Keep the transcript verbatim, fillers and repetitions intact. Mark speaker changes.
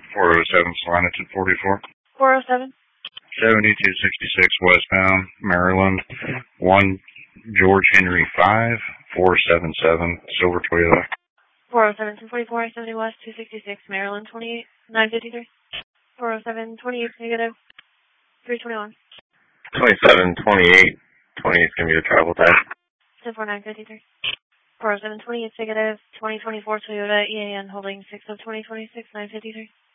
Speaker 1: four oh seven Salina two forty-four.
Speaker 2: four oh seven.
Speaker 1: seventy-two sixty-six westbound, Maryland. one George Henry five, four seven seven, silver Toyota.
Speaker 2: four oh seven two forty-four, I seventy West, two sixty-six, Maryland, twenty-eight nine fifty-three. four oh seven twenty-eight, negative, three twenty-one.
Speaker 3: twenty-seven twenty-eight, twenty is going to be the travel time.
Speaker 2: ten four nine fifty-three. four oh seven twenty-eight, negative, twenty twenty-four Toyota E A N holding six of twenty twenty-six, nine fifty-three.